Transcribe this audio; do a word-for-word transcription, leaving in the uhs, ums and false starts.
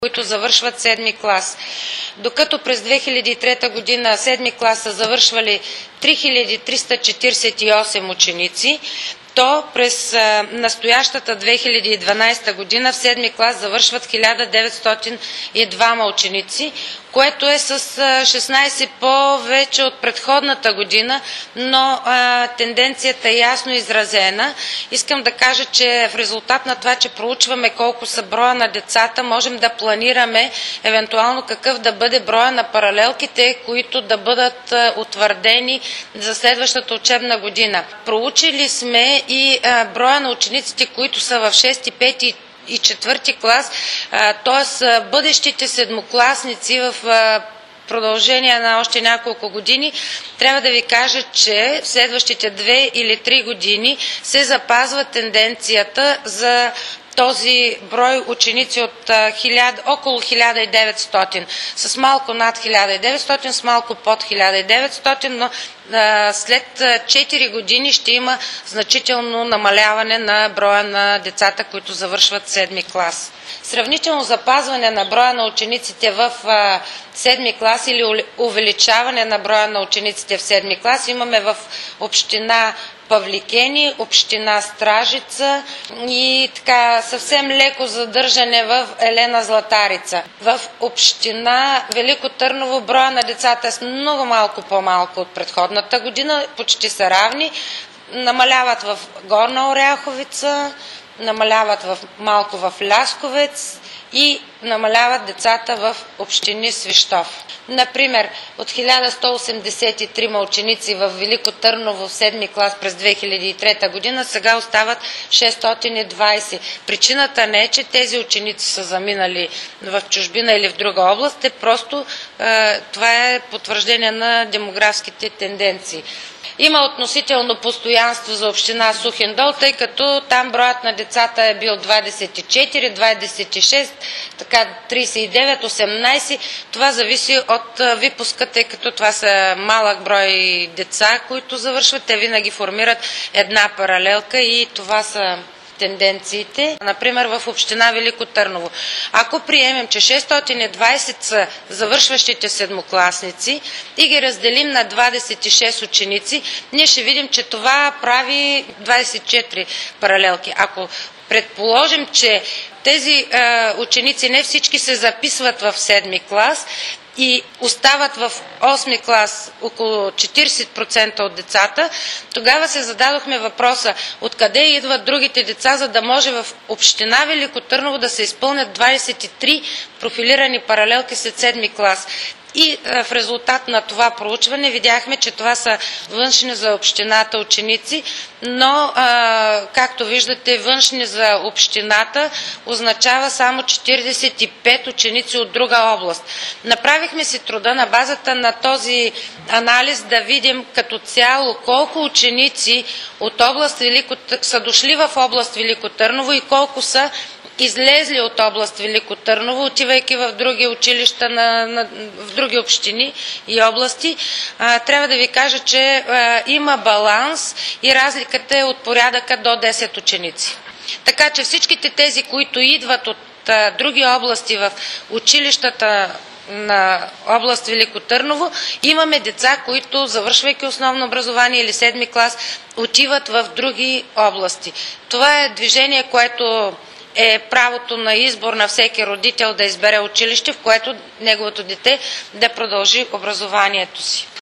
които завършват седми клас. Докато през две хиляди и трета година седми клас са завършвали три хиляди триста четиридесет и осем ученици, то през а, настоящата две хиляди и дванадесета година в седми клас завършват хиляда деветстотин и двама ученици, което е с а, шестнадесет повече от предходната година, но а, тенденцията е ясно изразена. Искам да кажа, че в резултат на това, че проучваме колко са броя на децата, можем да планираме евентуално какъв да бъде броя на паралелките, които да бъдат а, утвърдени за следващата учебна година. Проучили сме и а, броя на учениците, които са в шести, пети и четвърти клас, т.е. бъдещите седмокласници в продължение на още няколко години. Трябва да ви кажа, че в следващите две или три години се запазва тенденцията за този брой ученици от хиляда, около хиляда и деветстотин, с малко над хиляда и деветстотин, с малко под хиляда и деветстотин, но а, след четири години ще има значително намаляване на броя на децата, които завършват седми клас. Сравнително запазване на броя на учениците в а, седми клас или увеличаване на броя на учениците в седми клас имаме в община Павликени, община Стражица и така съвсем леко задържане в Елена Златарица. В община Велико Търново броя на децата е много малко по-малко от предходната година, почти са равни. Намаляват в Горна Оряховица, намаляват в, малко в Лясковец и намаляват децата в общини Свищов. Например, от хиляда сто осемдесет и трима ученици в Велико Търново в седми клас през две хиляди и трета година, сега остават шестстотин и двадесет. Причината не е, че тези ученици са заминали в чужбина или в друга област, те просто е, това е потвърждение на демографските тенденции. Има относително постоянство за община Сухиндол, тъй като там броят на децата е бил двадесет и четири, двадесет и шест, така тридесет и девет, осемнадесет. Това зависи от випуска, тъй като това са малък брой деца, които завършват. Те винаги формират една паралелка и това са тенденциите. Например, в община Велико Търново. Ако приемем, че шестстотин и двадесет са завършващите седмокласници и ги разделим на двадесет и шест ученици, ние ще видим, че това прави двадесет и четири паралелки. Ако предположим, че тези е, ученици не всички се записват в седми клас, и остават в осми клас около четиридесет процента от децата, тогава се зададохме въпроса откъде идват другите деца, за да може в община Велико Търново да се изпълнят двадесет и три профилирани паралелки след седми клас. И в резултат на това проучване видяхме, че това са външни за общината ученици, но, а, както виждате, външни за общината означава само четиридесет и пет ученици от друга област. Направихме си труда на базата на този анализ да видим като цяло колко ученици от област Велико, са дошли в област Велико Търново и колко са излезли от област Велико Търново, отивайки в други училища, на, на, в други общини и области. А, трябва да ви кажа, че а, има баланс и разликата е от порядъка до десет ученици. Така че всичките тези, които идват от а, други области в училищата на област Велико Търново, имаме деца, които, завършвайки основно образование или седми клас, отиват в други области. Това е движение, което е правото на избор на всеки родител да избере училище, в което неговото дете да продължи образованието си.